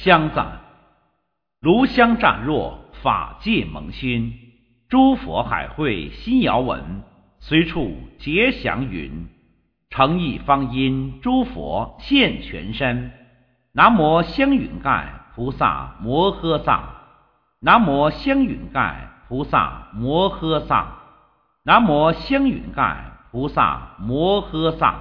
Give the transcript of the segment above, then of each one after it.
香赞：炉香湛若，法界蒙熏。诸佛海会心遥闻，随处结祥云。诚意方因诸佛现全身。南无香云盖菩萨摩诃萨。南无香云盖菩萨摩诃萨。南无香云盖菩萨摩诃萨。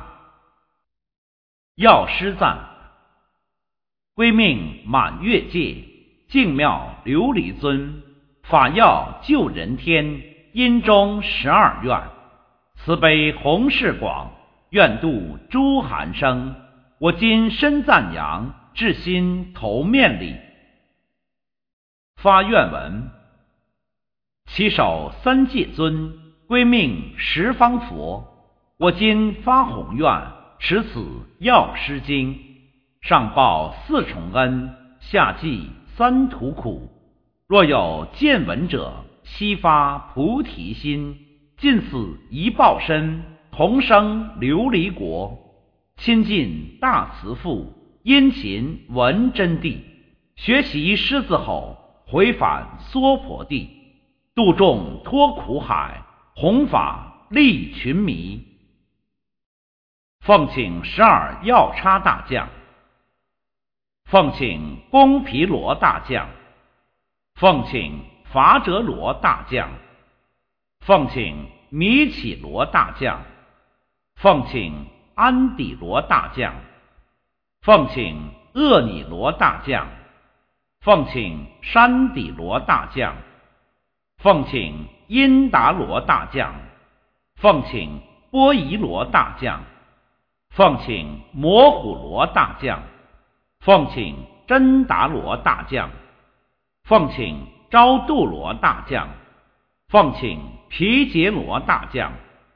药师赞：归命满月界，净妙琉璃尊。法药救人天，因中12愿。慈悲弘誓广，愿度诸寒生。我今身赞扬，至心头面礼。发愿文：其手三界尊，归命十方佛。我今发宏愿，持此药师经。上报4重恩，下济3途苦。若有见闻者，悉发菩提心。尽此一报身，同生琉璃国。亲近大慈父，殷勤闻真谛。学习狮子吼，回返娑婆地。度众脱苦海，弘法利群迷。奉请12药叉大将。奉请公毗罗大将。奉请伐折罗大将。奉请弥起罗大将。奉请安底罗大将。奉请厄尼罗大将。奉请山底罗大将。奉请因达罗大将。奉请波夷罗大将。奉请摩虎罗大将。奉请真达罗大将。奉请昭度罗大将。奉请毗羯罗大将。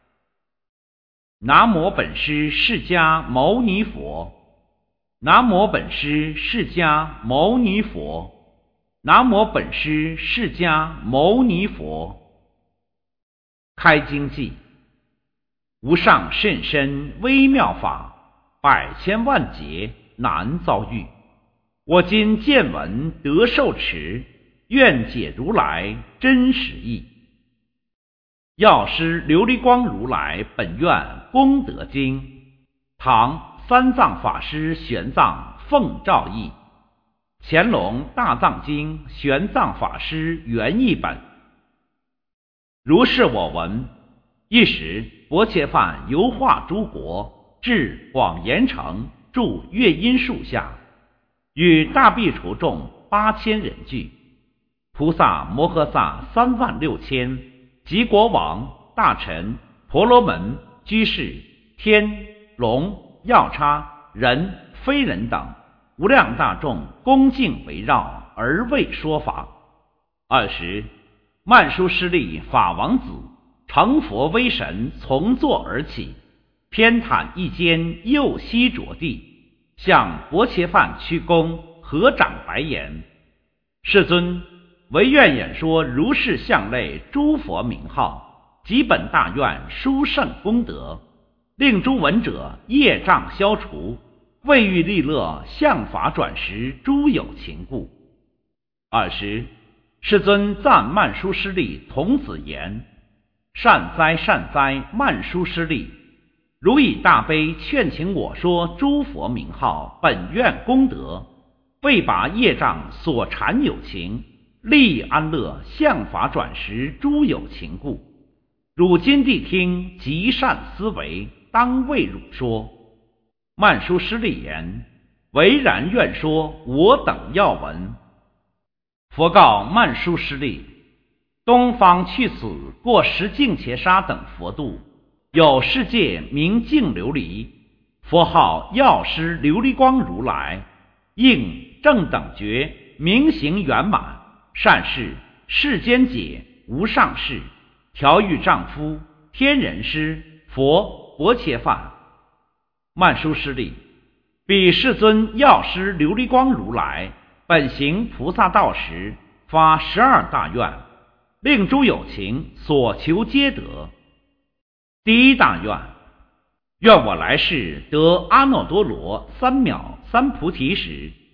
南无本师释迦牟尼佛。南无本师释迦牟尼佛。南无本师释迦牟尼佛。开经偈：无上甚深微妙法，百千万劫难遭遇。我今见闻得受持，愿解如来真实义。药师琉璃光如来本愿功德经，唐三藏法师玄奘奉诏译，乾隆大藏经玄奘法师原译本。如是我闻：一时薄伽梵游化诸国，至广严城，住月音树下，与大苾芻众8000人聚。菩萨摩诃萨36000，及国王、大臣、婆罗门、居士、天、龙、药叉、人、非人等无量大众恭敬围绕而为说法。尔时，曼殊师利法王子成佛威神从座而起，偏袒一间右膝着地，向薄伽梵屈躬，合掌白言：世尊，唯愿演说如是相类诸佛名号，及本大愿殊胜功德，令诸闻者业障消除，为欲利乐向法转识诸有情故。尔时，世尊赞曼殊师利童子言：善哉善哉，曼殊师利！如以大悲劝请我说诸佛名号本愿功德，为拔业障所缠有情，利安乐向法转识诸有情故。汝今谛听，极善思维，当为汝说。曼殊师利言：唯然愿说，我等要闻。佛告曼殊师利：东方去此过10净伽沙等佛度，有世界名净琉璃，佛号药师琉璃光如来，应正等觉，明行圆满，善事世间解，无上士，调御丈夫，天人师，佛薄伽梵。曼殊师利，彼世尊药师琉璃光如来本行菩萨道时，发12大愿，令诸有情所求皆得。第一大愿：愿我来世得阿耨多罗三藐三菩提时，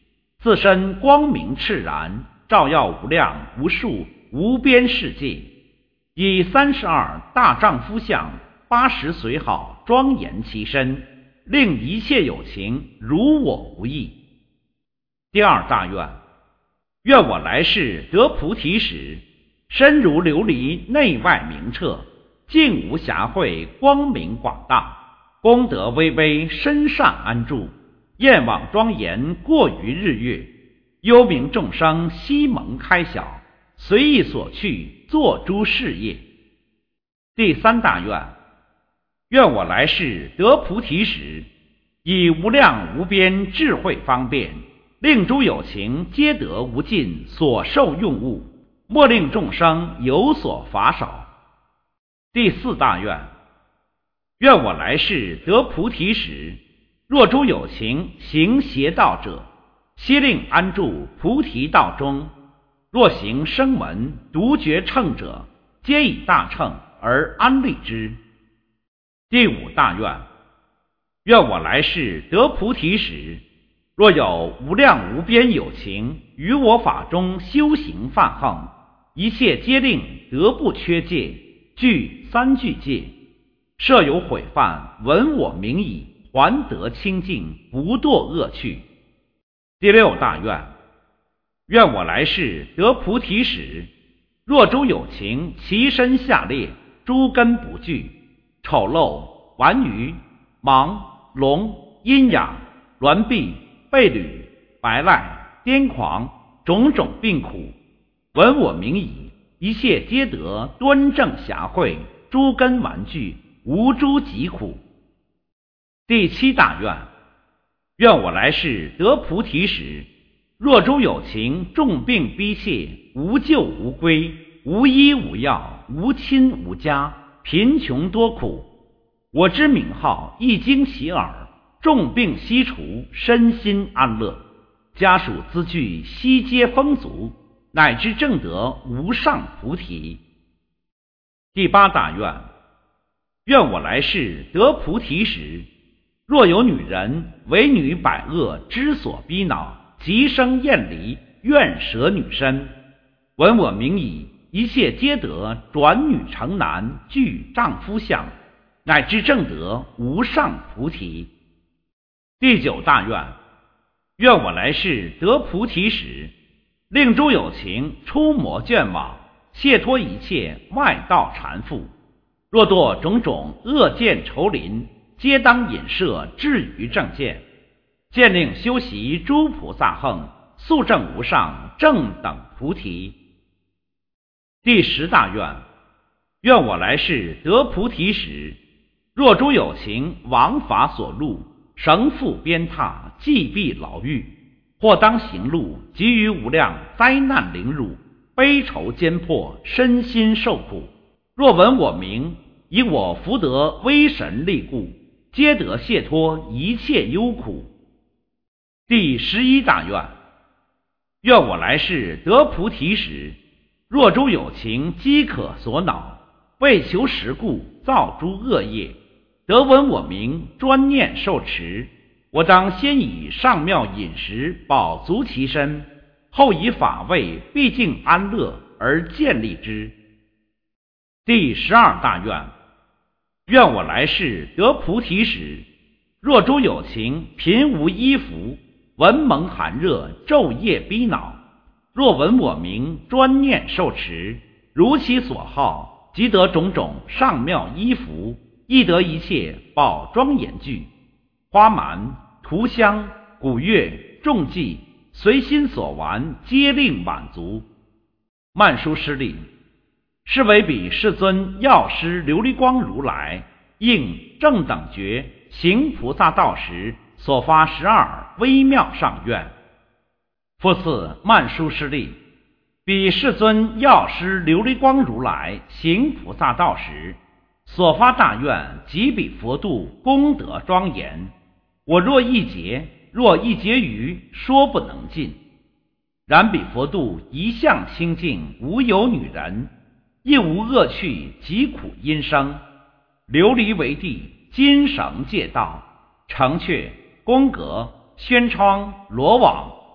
自身光明炽然，照耀无量无数无边世界，以32大丈夫相80随好庄严其身，令一切有情如我无异。第二大愿，愿我来世得菩提时，身如琉璃内外明澈，净无瑕秽，光明广大，功德巍巍，身上安住，焰网庄严过于日月，幽冥众生悉蒙开晓，随意所去做诸事业。第三大愿，愿我来世得菩提时，以无量无边智慧方便，令诸有情皆得无尽所受用物，莫令众生有所乏少。第四大愿，愿我来世得菩提时，若诸有情行邪道者，悉令安住菩提道中；若行声闻独觉乘者，皆以大乘而安立之。第五大愿，愿我来世得菩提时，若有无量无边有情于我法中修行犯横，一切皆令得不缺戒，具三具戒，设有毁犯，闻我名已，还得清净，不堕恶趣。第六大愿，愿我来世得菩提时，若诸有情其身下列诸根不具，丑陋、顽愚、盲、聋、阴哑、挛臂、背履、白赖、癫狂，种种病苦，闻我名已，一切皆得端正暇慧，诸根完具，无诸疾苦。第七大愿，愿我来世得菩提时，若诸有情重病逼切，无救无归，无医无药，无亲无家，贫穷多苦，我之名号一经其耳，重病悉除，身心安乐，家属资具悉皆丰足，乃至证得无上菩提。第八大愿，愿我来世得菩提时，若有女人为女百恶之所逼恼，即生厌离，愿舍女身，闻我名已，一切皆得转女成男，具丈夫相，乃至证得无上菩提。第九大愿，愿我来世得菩提时，令诸有情出魔倦网，解脱一切外道缠缚，若堕种种恶见愁林，皆当引摄至于正见，见令修习诸菩萨行，速证无上正等菩提。第十大愿，愿我来世得菩提时，若诸有情王法所入，绳缚鞭挞，既闭牢狱，或当行路，及于无量灾难凌辱，悲愁艰迫，身心受苦，若闻我名，以我福德威神力故，皆得解脱一切忧苦。第11大愿，愿我来世得菩提时，若诸有情饥渴所恼，为求食故造诸恶业，得闻我名，专念受持，我当先以上妙饮食饱足其身，后以法味毕竟安乐而建立之。第12大愿，愿我来世得菩提时，若诸有情贫无衣服，闻蒙寒热，昼夜逼恼，若闻我名，专念受持，如其所好，即得种种上妙衣服，亦得一切宝庄严具，花蛮、涂香、鼓乐、众伎，随心所玩，皆令满足。曼殊师利，是为彼世尊药师琉璃光如来应正等觉行菩萨道时所发12微妙上愿。复次曼殊师利，彼世尊药师琉璃光如来行菩萨道时所发大愿，即彼佛度功德庄严，我若一劫余，说不能尽。然彼佛度一向清净，无有女人，亦无恶趣疾苦因生，琉璃为地，金绳界道，城阙、宫阁、轩窗、罗网，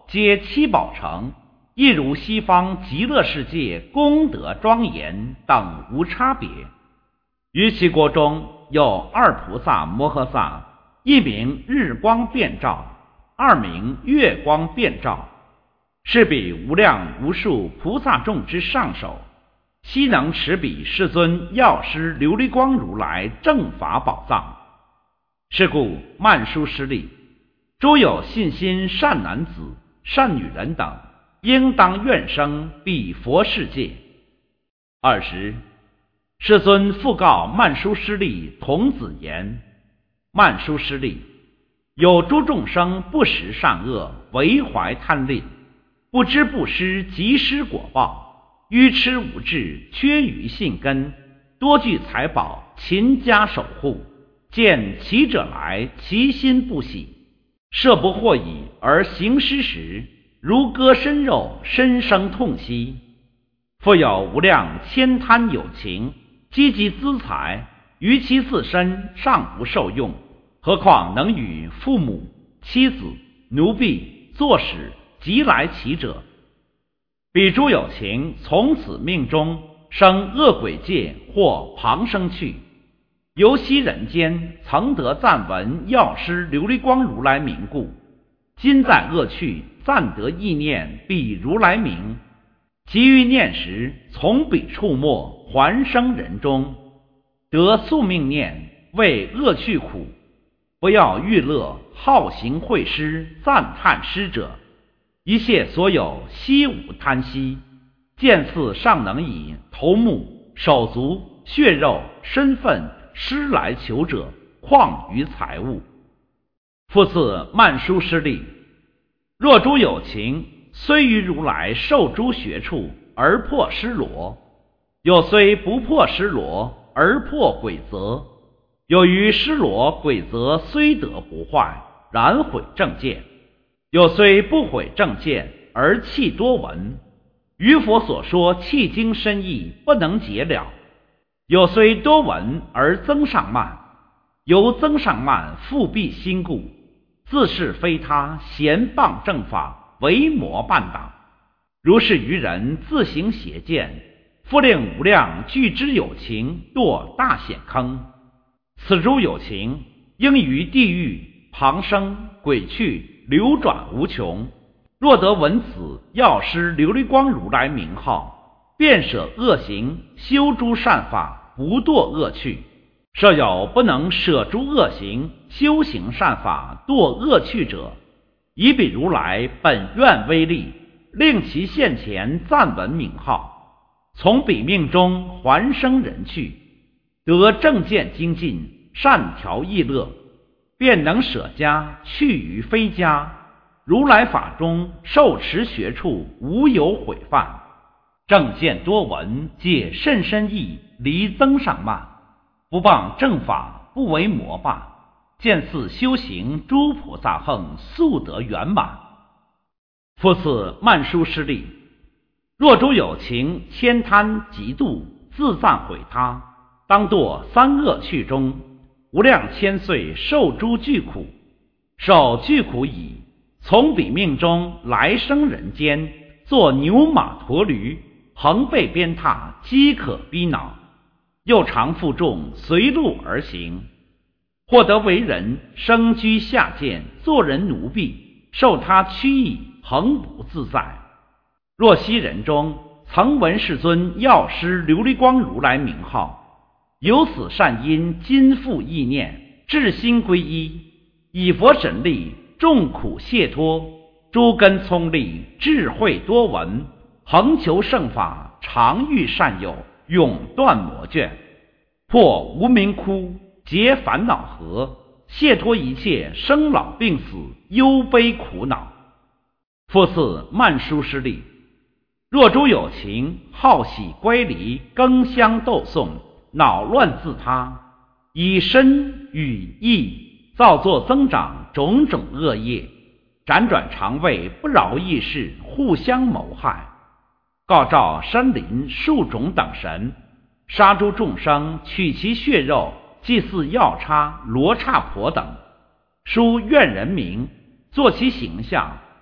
皆七宝城，亦如西方极乐世界功德庄严等无差别。于其国中有二菩萨摩诃萨，一名日光遍照，二名月光遍照，是彼无量无数菩萨众之上首，悉能持彼世尊药师琉璃光如来正法宝藏。是故曼殊师利，诸有信心善男子、善女人等，应当愿生彼佛世界。20世尊复告曼殊师利童子言：曼殊师利，有诸众生不识善恶，为怀贪吝，不知布施即施果报，愚痴无智，缺于信根，多具财宝，勤加守护，见其者来，其心不喜，设不获已而行施时，如割身肉，身生痛惜。复有无量悭贪有情，积集资财，于其自身尚不受用，何况能与父母、妻子、奴婢、作使及来其者？彼诸有情从此命中生恶鬼界或旁生去，由昔人间曾得赞闻药师琉璃光如来名故，今在恶趣暂得意念彼如来名，即于念时从彼处没，还生人中，得宿命念，为恶趣苦，不要欲乐，好行会施，赞叹施者，一切所有悉无贪惜，见似尚能以头目、手足、血肉、身份施来求者，况于财物。复次曼殊师利，若诸有情虽于如来受诸学处而破尸罗，有虽不破尸罗而破鬼则，有于尸罗鬼则虽得不坏，然毁正见，有虽不毁正见而弃多闻，于佛所说契经深意不能解了，有虽多闻而增上慢，由增上慢复蔽心故，自是非他，咸谤正法，为魔伴党。如是愚人自行邪见，复令无量具之有情堕大险坑。此诸有情应于地狱、旁生、鬼趣流转无穷，若得闻此药师琉璃光如来名号，便舍恶行，修诸善法，不堕恶趣。设有不能舍诸恶行，修行善法，堕恶趣者，以彼如来本愿威力，令其现前暂闻名号，从彼命中还生人趣，得正见精进，善调意乐，便能舍家，去于非家，如来法中受持学处，无有毁犯。正见多闻，解甚深义，离增上慢，不谤正法，不为魔伴，见似修行诸菩萨横，速得圆满。复次曼殊师利，若诸有情悭贪嫉妒，自赞毁他，当堕三恶趣中，无量千岁受诸巨苦，受巨苦已，从彼命中来生人间，作牛马驼驴，横被鞭挞，饥渴逼恼，又常负重随路而行，或得为人，生居下贱，做人奴婢，受他驱役，恒不自在。若昔人中曾闻世尊药师琉璃光如来名号，由此善因，今复意念，至心归依，以佛神力，众苦解脱，诸根聪利，智慧多闻，恒求圣法，常遇善友，永断魔眷，破无明窟，解烦恼河，解脱一切生老病死，忧悲苦恼。复次曼殊师利，若诸有情好喜乖离，更相斗讼，恼乱自他，以身语意造作增长种种恶业，辗转肠胃，不饶意识，互相谋害，告召山林树种等神，杀诸众生，取其血肉，祭祀药叉、罗刹婆等，书怨人名，作其形象，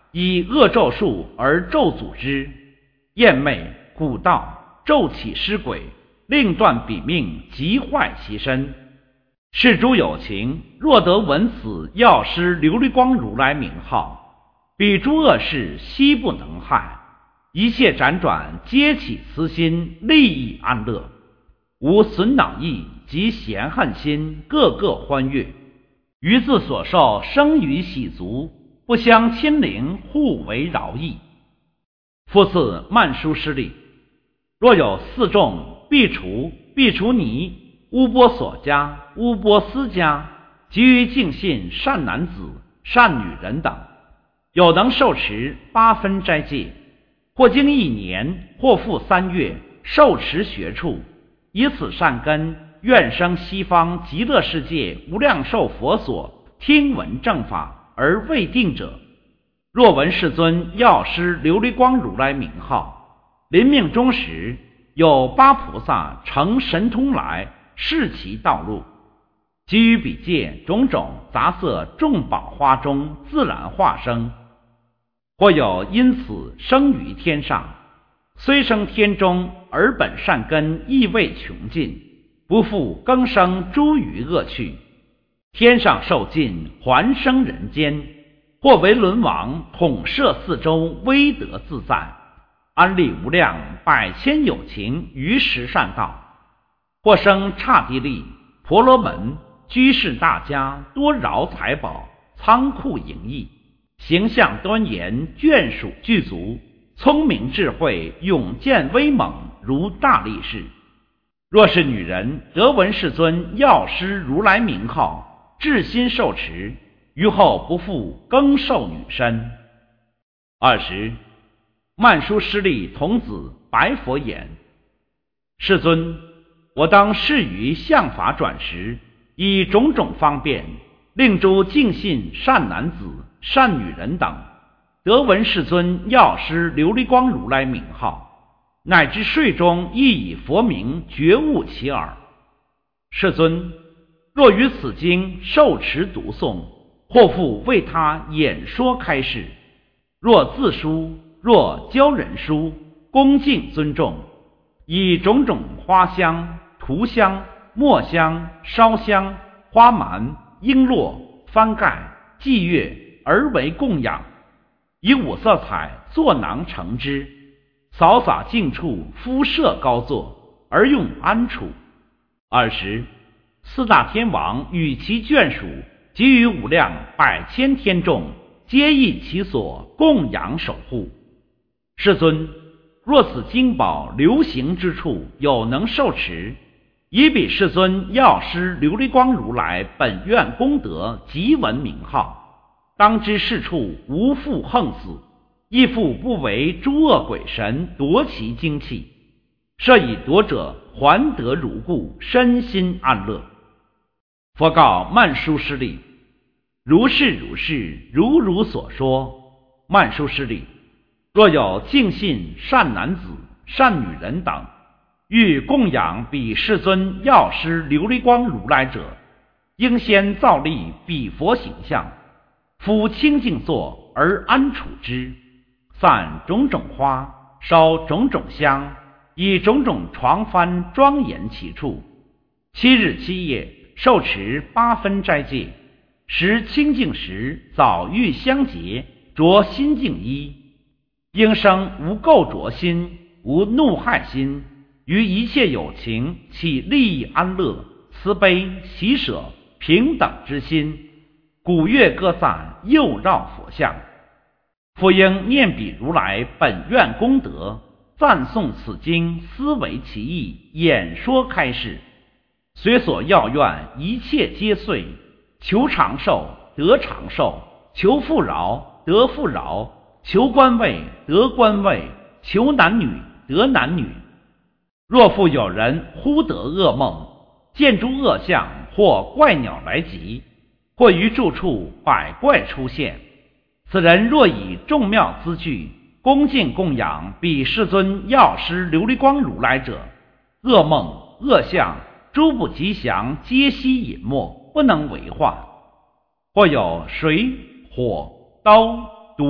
以恶咒术而咒诅之，厌魅、蛊道、咒起尸鬼，令断彼命，极坏其身。是诸有情，若得闻此药师琉璃光如来名号，彼诸恶事悉不能害，一切辗转皆起慈心，利益安乐，无损恼意及嫌恨心，个个欢悦，于自所受生于喜足，不相亲邻，互为饶益。复次曼殊师利，若有四众毕除尼、乌波索迦、乌波斯迦，及于净信善男子、善女人等，有能受持8分斋戒，或经1年，或复3月，受持学处，以此善根，愿生西方极乐世界无量寿佛所听闻正法而未定者，若闻世尊药师琉璃光如来名号，临命终时，有8菩萨乘神通来示其道路，给予彼界种种杂色众宝花中自然化生，或有因此生于天上，虽生天中，而本善根亦未穷尽，不复更生诸余恶趣，天上受尽，还生人间，或为轮王，统摄四周，威德自在，安利无量百千有情于十善道，或生刹帝利、婆罗门、居士大家，多饶财宝，仓库盈溢，形象端严，眷属具足，聪明智慧，勇健威猛，如大力士。若是女人得闻世尊药师如来名号，至心受持，于后不复更受女身。20曼殊师利童子白佛言：世尊，我当示于相法转时，以种种方便，令诸净信善男子、善女人等，得闻世尊药师琉璃光如来名号，乃至睡中亦以佛名觉悟其耳。世尊，若于此经受持读诵，或复为他演说开示，若自书，若教人书，恭敬尊重，以种种花香、涂香、墨香、烧香、花蛮、璎珞、幡盖、祭乐而为供养，以五色彩作囊盛之，扫洒净处，敷设高座，而用安处。20四大天王与其眷属，及于无量百千天众，皆依其所供养守护。世尊，若此经宝流行之处有能受持，以彼世尊药师琉璃光如来本愿功德即闻名号，当知是处无复横死，亦复不为诸恶鬼神夺其精气，设以夺者还得如故，身心安乐。佛告曼殊师利：如是如是，如如所说。曼殊师利，若有净信善男子、善女人等，欲供养彼世尊药师琉璃光如来者，应先造立彼佛形象，敷清净座而安处之，散种种花，烧种种香，以种种床幡庄严其处。7日7夜，受持8分斋戒，食清净时，早浴香洁，着新净衣，应生无垢浊心，无怒害心，于一切有情起利益安乐、慈悲喜舍平等之心，鼓乐歌赞，右绕佛像。复应念彼如来本愿功德，赞颂此经，思维其意，演说开示，随所要愿一切皆遂，求长寿得长寿，求富饶得富饶，求官位得官位，求男女得男女。若复有人忽得噩梦，见诸恶相或怪鸟来集，或于住处百怪出现，此人若以众妙资具恭敬供养彼世尊药师琉璃光如来者，噩梦恶相诸不吉祥皆悉隐没，不能为化。或有水火刀毒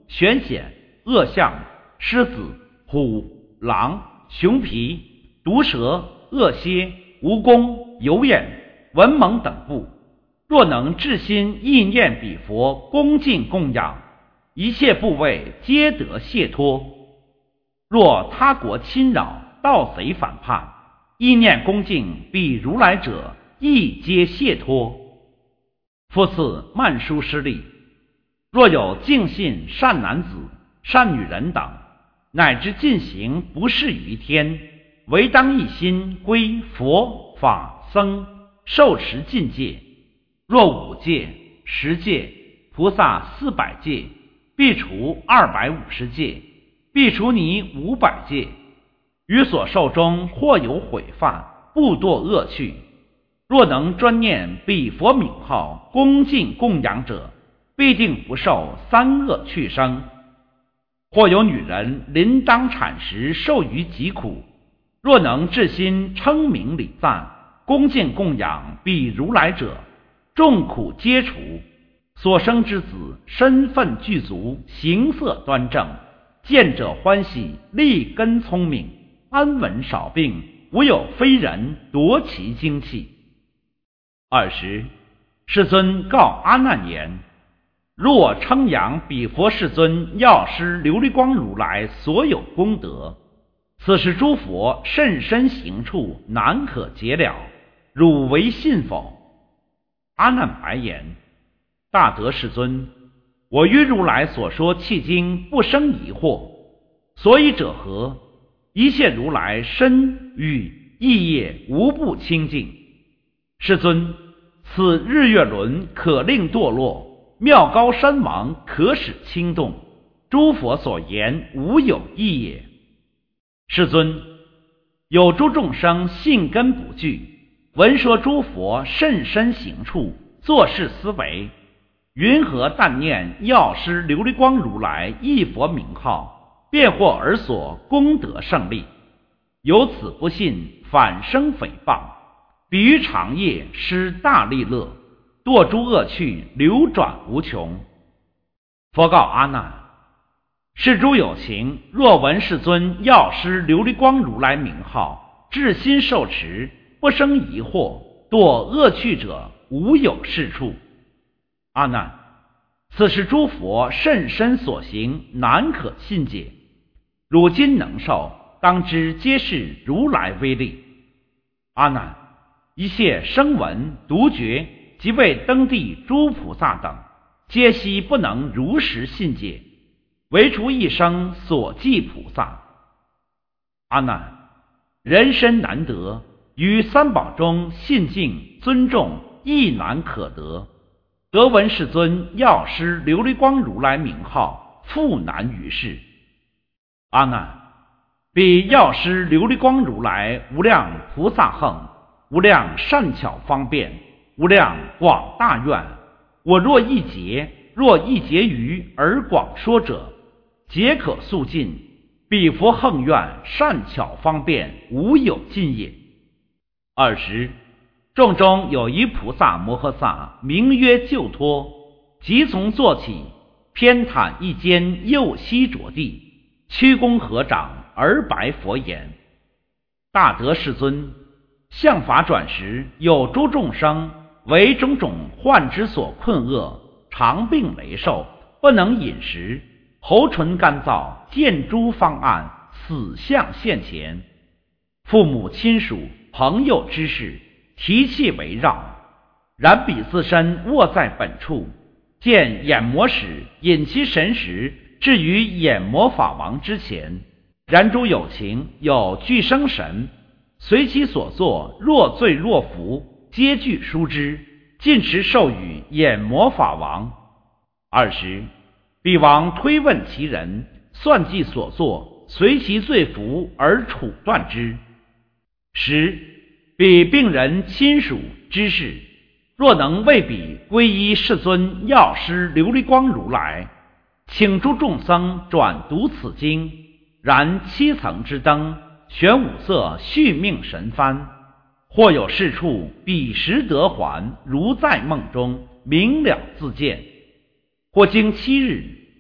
玄显、恶相、狮子、虎、狼、熊皮、毒蛇、恶蝎、蜈蚣、有眼、文猛等部，若能至心意念彼佛，恭敬供养，一切部位皆得解脱。若他国侵扰，盗贼反叛，意念恭敬彼如来者，亦皆解脱。复次曼殊师利，若有净信善男子、善女人等，乃至进行不适于天，唯当一心归佛法僧，受持禁戒。若5戒、10戒，菩萨400戒，必除250戒，必除你500戒。于所受中或有毁犯，不堕恶趣。若能专念彼佛名号，恭敬供养者，必定不受3恶趣生。或有女人临当产时受于疾苦，若能至心称名礼赞，恭敬供养彼如来者，众苦皆除。所生之子身份具足，形色端正，见者欢喜，立根聪明，安稳少病，无有非人夺其精气。20世尊告阿难言：若称扬彼佛世尊药师琉璃光如来所有功德，此时诸佛甚深行处，难可解了，汝为信否？阿难白言：大德世尊，我于如来所说契经不生疑惑，所以者何？一切如来身语意业无不清净。世尊，此日月轮可令堕落，妙高山王可使轻动，诸佛所言无有异也。世尊，有诸众生信根不具，闻说诸佛甚深行处，作是思维：云何但念药师琉璃光如来一佛名号，便获尔所功德胜利？由此不信，反生诽谤，比于长夜失大利乐，堕诸恶趣，流转无穷。佛告阿难：是诸有情，若闻世尊药师琉璃光如来名号，至心受持，不生疑惑，堕恶趣者，无有是处。阿难，此是诸佛甚深所行，难可信解。汝今能受，当知皆是如来威力。阿难，一切声闻、独觉及未登地诸菩萨等，皆悉不能如实信解，唯除一生所记菩萨。阿难，人身难得，于三宝中信敬尊重亦难可得，得闻世尊药师琉璃光如来名号，复难于世。阿难，彼药师琉璃光如来无量菩萨横，无量善巧方便，无量广大愿，我若一劫于而广说者，皆可速尽。彼佛横愿善巧方便，无有尽也。20众中有一菩萨摩诃萨，名曰救脱，即从坐起，偏袒一间右膝着地，屈躬合掌而白佛言：大德世尊，相法转时，有诸众生为种种患之所困厄，常病羸瘦，不能饮食，喉唇干燥，见诸方案，死相现前。父母亲属朋友之事，提气围绕，然彼自身卧在本处，见眼魔使引其神识至于眼魔法王之前，然诸有情有具生神，随其所作，若醉若服，皆具书之，尽持授予眼魔法王。20彼王推问其人，算计所作，随其罪服而处断之。10彼病人亲属知事，若能为彼皈依世尊药师琉璃光如来，请诸众僧转读此经，燃7层之灯，悬5色续命神幡，或有是处，彼时得还，如在梦中，明了自见。或经7日，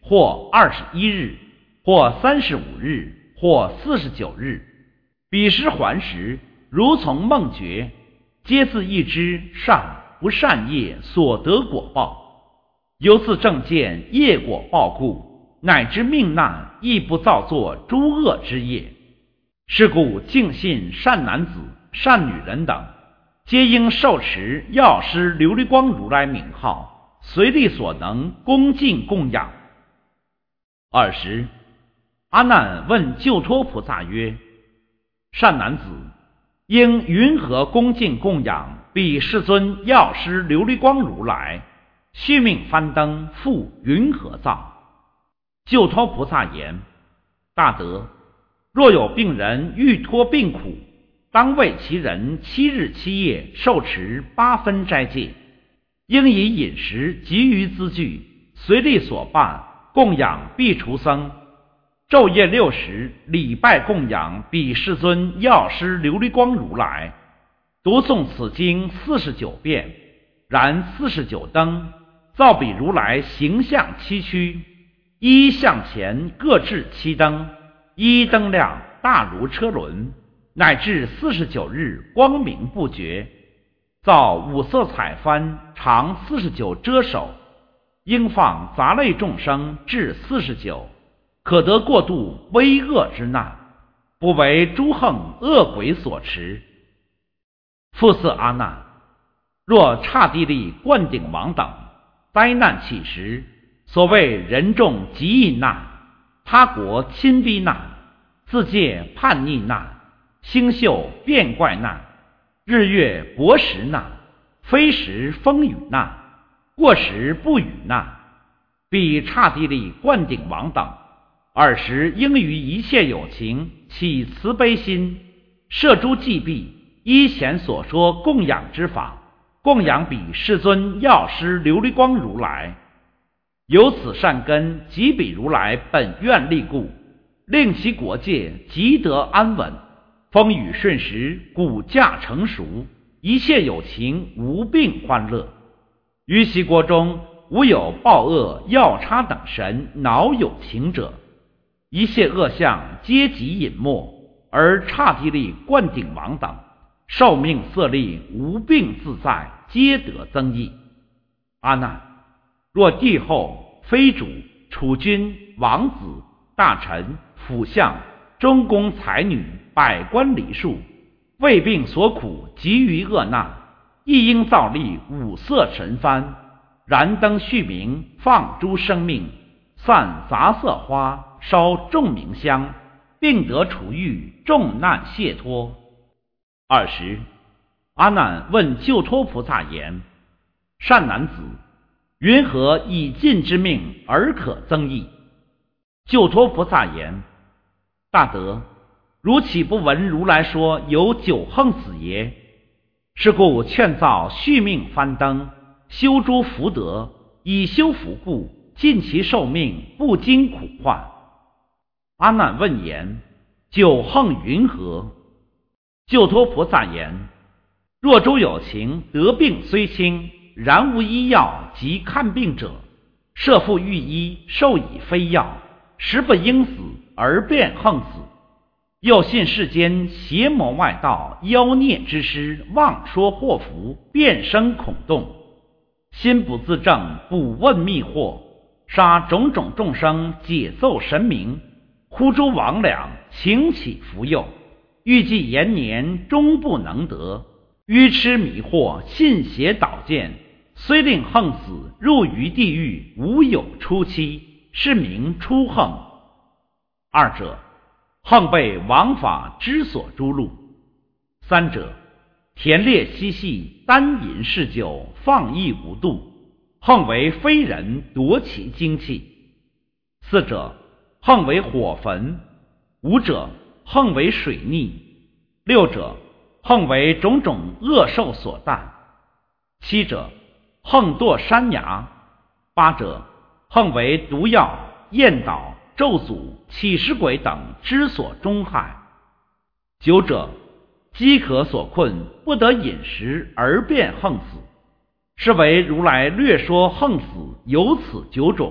或21日，或35日，或49日。彼时还时，如从梦觉，皆自一知善不善业所得果报，由此正见业果报故，乃至命难亦不造作诸恶之业。是故净信善男子、善女人等，皆应受持药师琉璃光如来名号，随力所能恭敬供养。20. 阿难问救脱菩萨曰：善男子，应云何恭敬供养彼世尊药师琉璃光如来？续命幡灯复云何造？救脱菩萨言：大德，若有病人欲脱病苦，当为其人7日7夜受持8分斋戒，应以饮食及于资具，随力所办供养必除僧，昼夜6时礼拜供养彼世尊药师琉璃光如来，读诵此经49遍，燃49灯，造彼如来形象7躯，一向前各置7灯，一灯亮大如车轮，乃至49日光明不绝。造5色彩幡长49遮手，应放杂类众生至49，可得过度危恶之难，不为诸横恶鬼所持。复次阿难，若刹帝利、灌顶王等灾难起时，所谓人众疾疫难、他国侵逼难、自界叛逆难、星宿变怪难、日月薄食难、非时风雨难、过时不雨难，彼刹帝利、灌顶王等尔时应于一切有情起慈悲心，摄诸祭毕，依前所说供养之法，供养彼世尊药师琉璃光如来。由此善根及彼如来本愿力故，令其国界极得安稳，风雨顺时，骨架成熟，一切有情无病欢乐。于其国中无有暴恶药叉等神恼有情者，一切恶相皆极隐没，而刹帝利、灌顶王等寿命色力无病自在，皆得增益。阿难，若帝后、妃主、储君、王子、大臣、辅相、中宫才女、百官礼数，为病所苦，急于恶难，亦应造立5色神幡，燃灯续明，放诸生命，散杂色花，烧众明香，并得除愈，众难解脱。20. 阿难问救脱菩萨言：善男子，云何以尽之命而可增益？救脱菩萨言：大德，如岂不闻如来说有9横死耶？是故劝造续命幡灯，修诸福德，以修福故，尽其寿命，不经苦患。阿难问言：9横云何？救脱菩萨言：若诸有情得病虽轻，然无医药及看病者，设复御医，授以非药，实不应死，而便横死。又信世间邪魔外道、妖孽之师妄说祸福，变生恐动，心不自正，不问密惑，杀种种众生，解奏神明，呼诸魍魉，请起服诱，欲计延年，终不能得。愚痴迷惑，信邪导见，虽令横死，入于地狱，无有出期，是名出横。二者，横被王法之所诛戮；三者，田猎嬉戏，单饮嗜酒，放逸无度，横为非人夺其精气；四者，横为火焚；五者，横为水逆；六者，横为种种恶兽所啖；七者，横堕山崖；八者，横为毒药、焰导、咒诅、起尸鬼等之所终害；九者，饥渴所困，不得饮食而便横死，是为如来略说横死有此9种，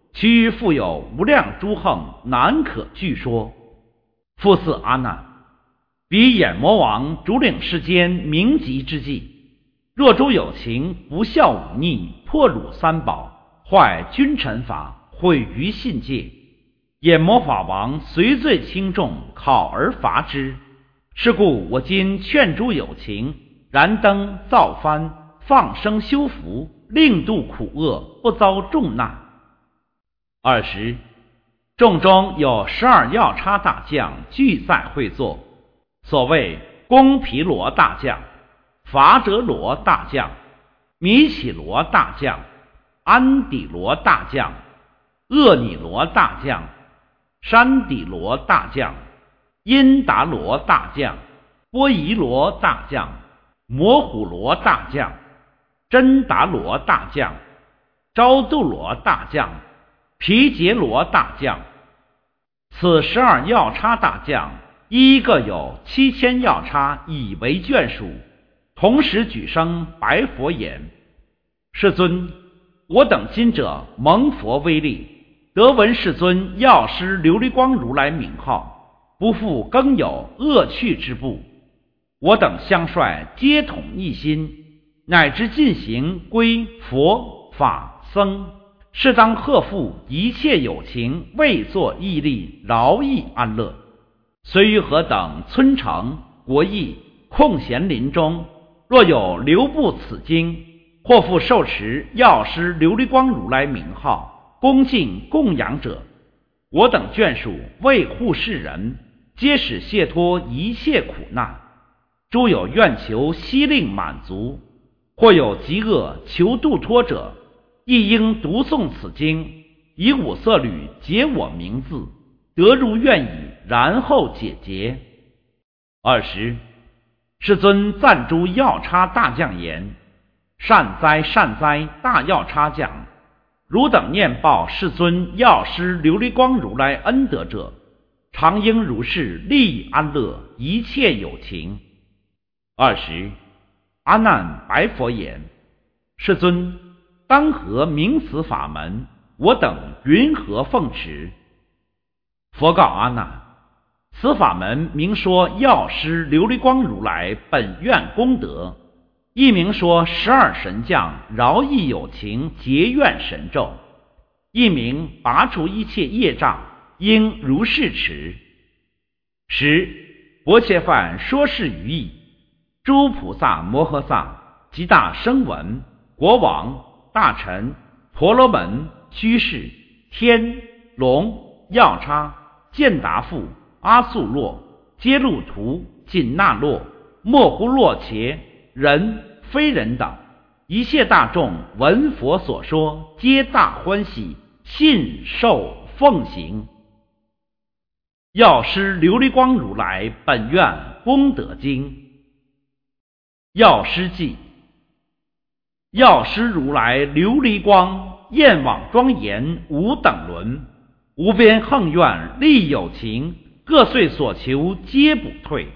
其余复有无量诸横，难可具说。复次阿难，彼眼魔王主领世间明极之际，若诸有情不孝忤逆，破辱三宝，坏君臣法，毁于信戒，眼魔法王随罪轻重，考而罚之。是故我今劝诸有情，燃灯造幡，放生修福，令度苦厄，不遭重难。20众中有12要叉大将俱在会坐，所谓公毗罗大将、伐折罗大将、弥起罗大将、安底罗大将、厄尼罗大将、山底罗大将、因达罗大将、波夷罗大将、摩虎罗大将、真达罗大将、昭度罗大将、毗杰罗大将。此12要叉大将，一个有7000要叉以为眷属，同时举声白佛言：世尊，我等今者蒙佛威力，得闻世尊药师琉璃光如来名号，不复更有恶趣之步。我等相率皆统一心，乃至进行归佛法僧，是当贺复一切有情，为作义力，饶益安乐。虽于何等村城国邑空闲林中，若有留步此经，或复受持药师琉璃光如来名号，恭敬供养者，我等眷属为护世人，皆使解脱一切苦难。诸有愿求悉令满足，或有极恶求度脱者，亦应读诵此经，以五色缕解我名字，得如愿矣，然后解结。20世尊赞诸要叉大将言：善哉善哉，大要叉将！汝等念报世尊药师琉璃光如来恩德者，常应如是利益安乐一切有情。20阿难白佛言：世尊，当何名此法门？我等云何奉持？佛告阿难：此法门名说药师琉璃光如来本愿功德，一名说12神将饶益有情结愿神咒，一名拔除一切业障，应如是持。10薄伽梵说是于意，诸菩萨摩诃萨及大声闻国王大臣婆罗门居士天龙药叉健达父阿素洛揭路图紧那洛莫呼洛伽人非人等一切大众闻佛所说，皆大欢喜，信受奉行。药师琉璃光如来本愿功德经。药师记：药师如来琉璃光，焰网庄严无等伦，无边横愿利有情，各遂所求皆补退。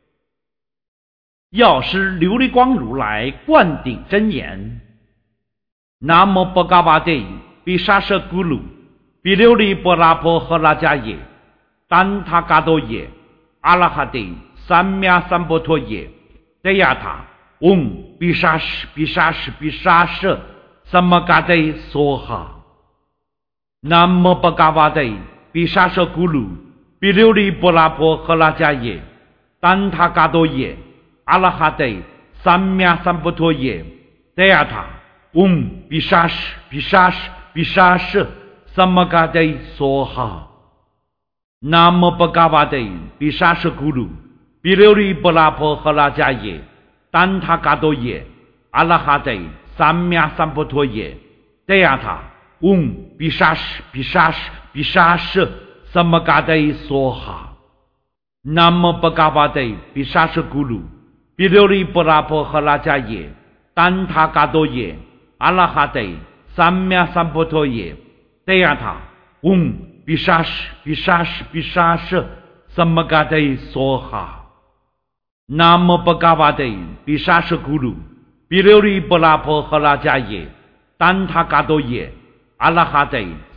药师琉璃光如来灌顶真言：南无波嘎巴帝比沙舍咕噜比琉璃波拉婆诃拉迦耶丹他嘎多耶阿拉哈帝三藐三波陀耶德亚塔嗡比沙什比沙什比沙舍三摩嘎帝梭哈。南无波嘎巴帝比沙舍咕噜比琉璃波拉婆诃拉迦耶丹他嘎多耶阿拉哈帝三藐三波陀耶德亚塔嗡比沙什比沙什比沙舍三摩嘎帝梭哈。南无波嘎巴帝比沙舍咕噜比琉璃波拉婆诃拉迦耶丹他嘎多耶阿拉哈帝三藐三波陀耶德亚塔嗡比沙什比沙什比沙舍三摩嘎帝梭哈。南无波嘎巴帝比沙舍咕噜比琉璃波拉婆诃拉迦耶丹他嘎多耶阿拉哈帝三藐三波陀耶德亚塔嗡比沙什比沙什比沙舍三摩嘎帝梭哈。南无波嘎巴帝比沙舍咕噜比琉璃波拉婆诃拉迦耶丹他嘎多耶阿拉哈帝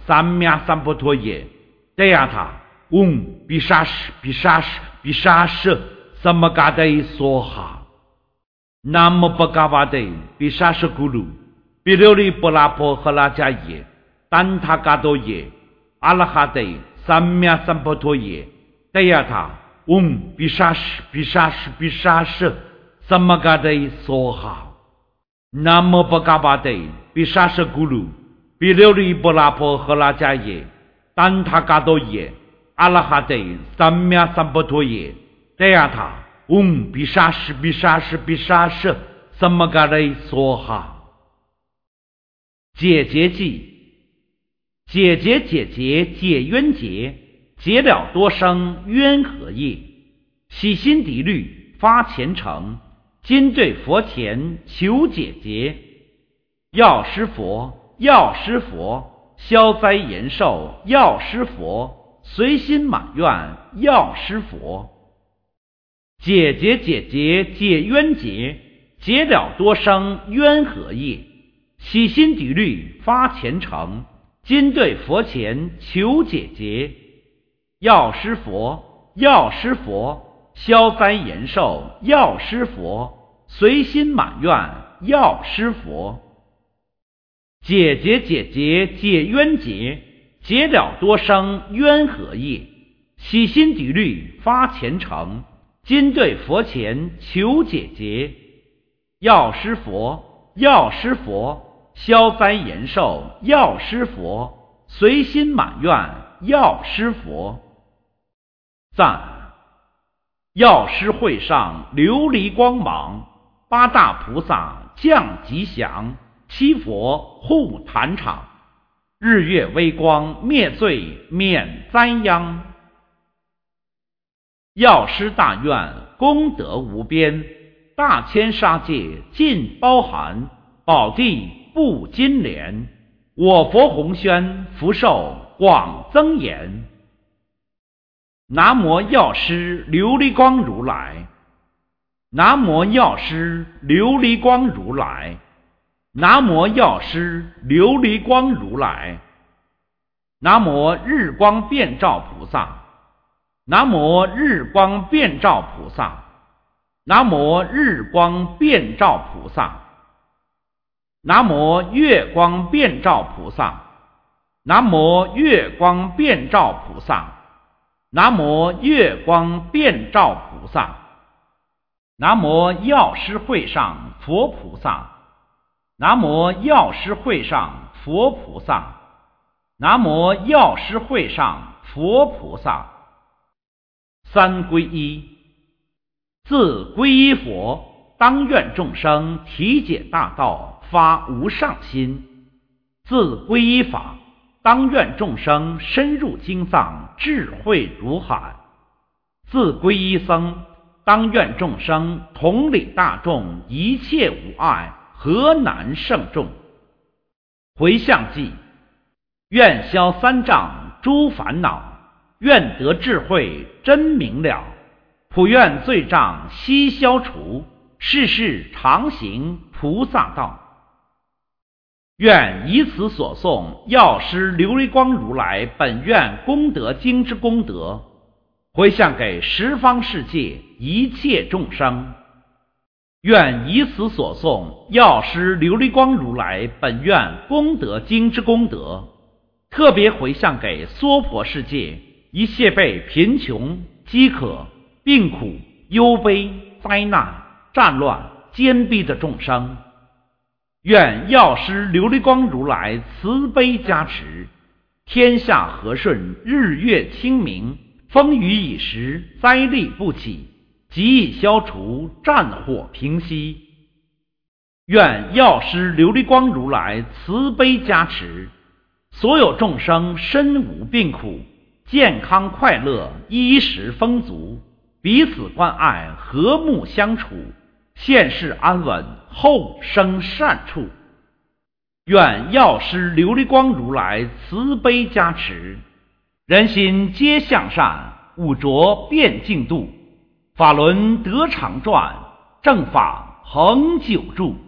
三命三波陀耶，得呀他比沙什什么嘎的梭哈，南无巴嘎瓦的比沙什咕噜，比琉璃波拉婆和拉迦耶，丹他嘎多耶，阿拉哈的三命三波陀耶，得呀他比沙什什么嘎的梭哈，南无巴嘎瓦的比沙什咕噜，比琉璃波拉婆和拉迦耶，丹他嘎多耶，阿拉哈的三命三波陀耶，得呀他比沙什什么嘎的梭哈。解结记，解结解冤结，结了多生冤和业，洗心涤虑发虔诚，今对佛前求解结。药师佛，药师佛，消灾延寿，药师佛，随心满愿，药师佛。解结解冤结，结了多生冤和业，洗心涤虑发虔诚，今对佛前求解结。药师佛，药师佛，消灾延寿，药师佛，随心满愿，药师佛。解结解冤结，结了多生冤和业，洗心涤虑发虔诚，今对佛前求解结。药师佛，药师佛，消灾延寿，药师佛，随心满愿，药师佛。赞。药师会上琉璃光芒，八大菩萨降吉祥，七佛护坛场，日月微光灭罪免灾殃。药师大愿功德无边，大千杀戒尽包含，宝地布金莲，我佛弘宣福寿广增延。南无药师琉璃光如来，南无药师琉璃光如来，南无药师琉璃光如来，南无日光遍照菩萨，南无日光遍照菩萨，南无日光遍照菩萨，南无月光遍照菩萨，南无月光遍照菩萨，南无月光遍照菩萨，南无药师会上佛菩萨，南无药师会上佛菩萨，南无药师会上佛菩萨。三皈依。自皈依佛，当愿众生体解大道，发无上心；自皈依法，当愿众生深入经藏，智慧如海；自皈依僧，当愿众生同理大众，一切无碍，何难胜众。回向偈：愿消三障诸烦恼，愿得智慧真明了，普愿罪障悉消除，世世常行菩萨道。愿以此所诵药师琉璃光如来本愿功德经之功德，回向给十方世界一切众生。愿以此所诵药师琉璃光如来本愿功德经之功德，特别回向给娑婆世界一切被贫穷、饥渴、病苦、忧悲、灾难、战乱、坚逼的众生。愿药师琉璃光如来慈悲加持，天下和顺，日月清明，风雨已时，灾厉不起，疾疫消除，战火平息。愿药师琉璃光如来慈悲加持，所有众生身无病苦，健康快乐，衣食丰足，彼此关爱，和睦相处，现世安稳，后生善处。愿药师琉璃光如来慈悲加持，人心皆向善，五浊变净度，法轮得常转，正法恒久住。